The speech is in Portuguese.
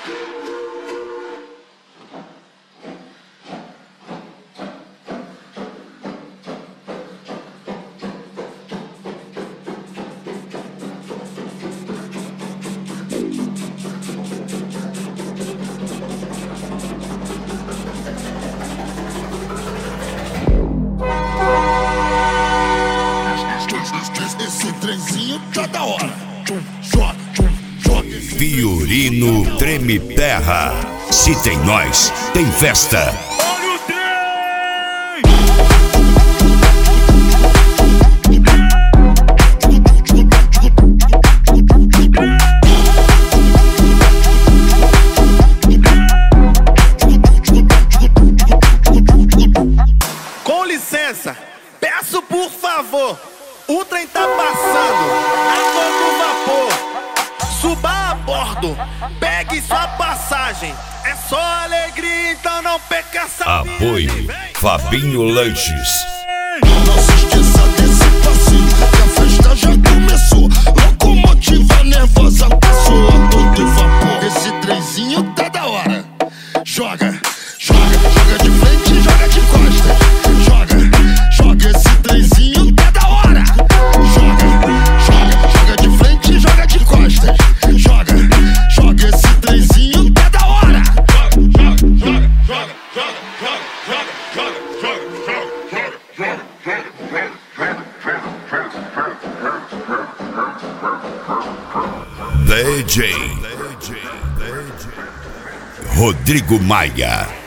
Esse trenzinho tá da hora. Fiorino treme terra. Se tem nós, tem festa. Olha o trem! Com licença, peço por favor. O trem tá passando a todo vapor. Suba a bordo, pegue sua passagem. É só alegria, então não perca essa Apoio Fabinho Lanches. Não se esqueça desse passinho, que a festa já começou. Locomotiva nervosa passou a todo vapor. Esse trenzinho tá da hora. Joga, joga, joga de frente, joga de costas. Joga, joga esse trenzinho tá da hora. Joga, joga, joga de frente, joga de costas. Joga, joga esse trenzinho tá da hora. Joga, joga, joga, joga, joga, joga, joga. DJ Rodrigo Maia.